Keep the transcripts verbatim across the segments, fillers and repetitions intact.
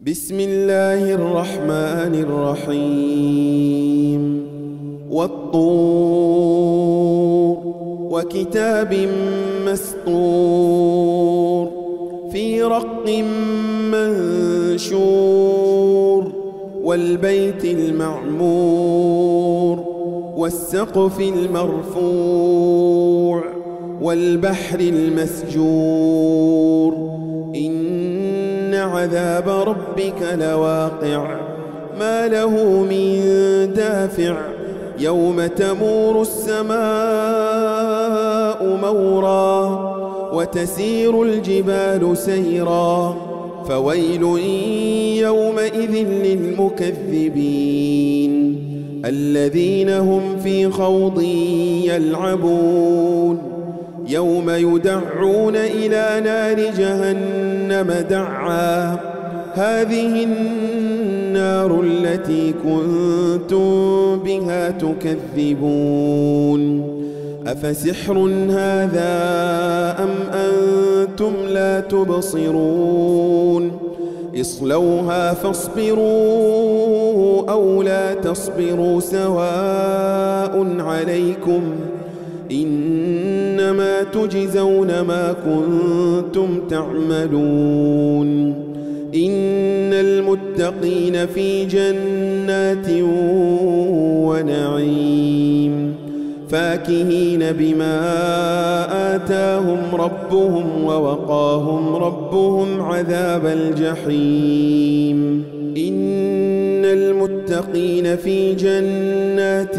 بسم الله الرحمن الرحيم والطور وكتاب مسطور في رق منشور والبيت المعمور والسقف المرفوع والبحر المسجور إن عذاب ربك لواقع ما له من دافع يوم تمور السماء مورا وتسير الجبال سيرا فويل يومئذ للمكذبين الذين هم في خوض يلعبون يوم يدعون إلى نار جهنم دعا هذه النار التي كنتم بها تكذبون أفسحر هذا أم أنتم لا تبصرون اصلوها فاصبروا أو لا تصبروا سواء عليكم إنما تجزون ما كنتم تعملون إن المتقين في جنات ونعيم فاكهين بما آتاهم ربهم ووقاهم ربهم عذاب الجحيم إن المتقين في جنات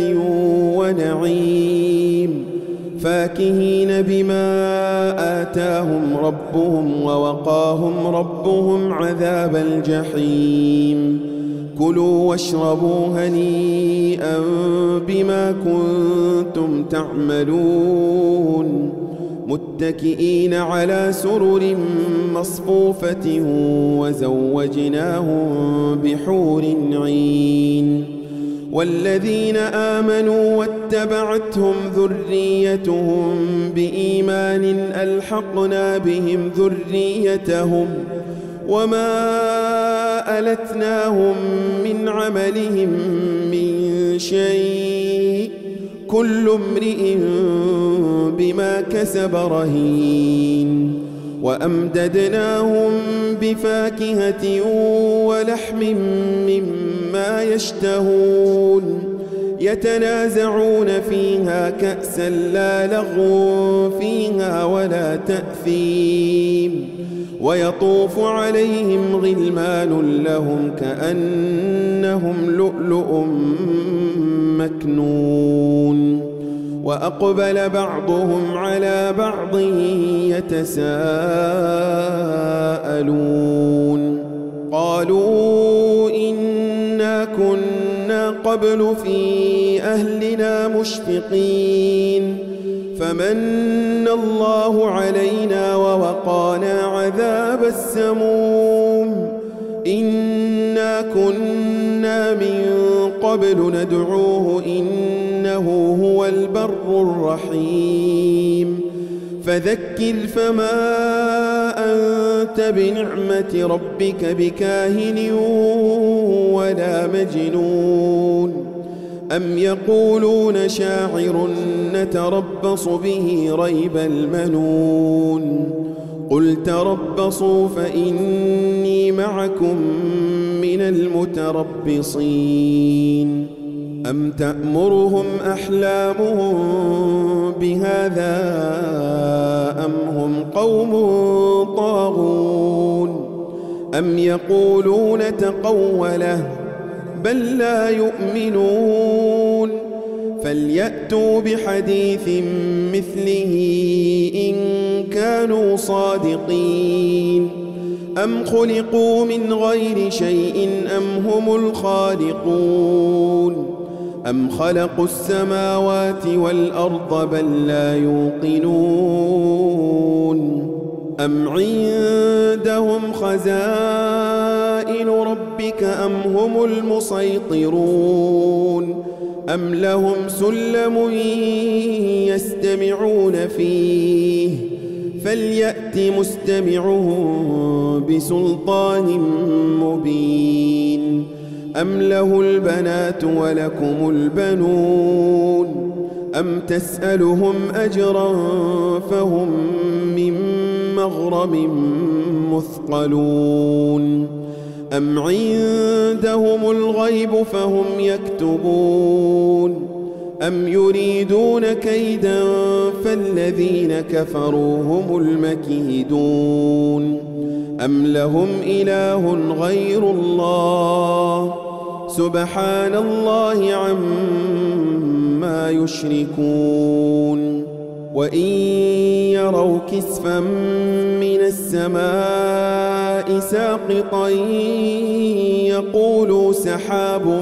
ونعيم فاكهين بما آتاهم ربهم ووقاهم ربهم عذاب الجحيم كلوا واشربوا هنيئا بما كنتم تعملون متكئين على سرر مصفوفة وزوجناهم بحور عين والذين آمنوا واتبعتهم ذريتهم بإيمان ألحقنا بهم ذريتهم وما ألتناهم من عملهم من شيء كل امرئ بما كسب رهين وأمددناهم بفاكهة ولحم مما يشتهون يتنازعون فيها كأسا لا لغو فيها ولا تأثيم ويطوف عليهم غلمان لهم كأنهم لؤلؤ مكنون وأقبل بعضهم على بعض يتساءلون قالوا إنا كنا قبل في أهلنا مشفقين فمن الله علينا ووقانا عذاب السموم إنا كنا من قبل ندعوه إنه هو البر الرحيم فذكر فما أنت بنعمة ربك بكاهن ولا مجنون أم يقولون شاعر نتربص به ريب المنون قل تربصوا فإني معكم من المتربصين أم تأمرهم أحلامهم بهذا أم هم قوم طاغون أم يقولون تقوله بل لا يؤمنون فليأتوا بحديث مثله إن كانوا صادقين أم خلقوا من غير شيء أم هم الخالقون أم خلقوا السماوات والأرض بل لا يوقنون أم عندهم خزائن ربك أم هم المسيطرون أم لهم سلم يستمعون فيه فليأت مستمعهم بسلطان مبين أم له البنات ولكم البنون أم تسألهم أجرا فهم من مغرم مثقلون أم عندهم الغيب فهم يكتبون أم يريدون كيدا فالذين كفروا هم المكيدون أم لهم إله غير الله سبحان الله عما يشركون وإن يروا كسفا من السماء ساقطا يقولوا سحاب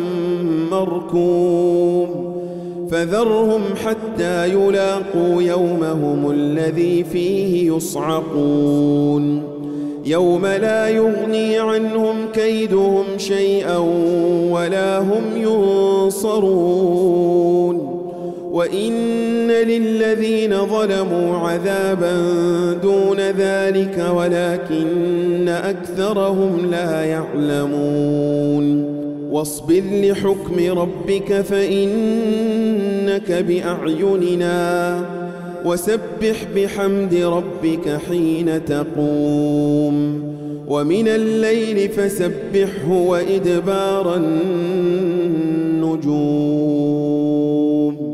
مركوم فذرهم حتى يلاقوا يومهم الذي فيه يصعقون يوم لا يغني عنهم كيدهم شيئا ولا هم ينصرون وإن للذين ظلموا عذابا دون ذلك ولكن أكثرهم لا يعلمون واصبر لحكم ربك فإنك بأعيننا وسبح بحمد ربك حين تقوم ومن الليل فسبحه وإدبار النجوم.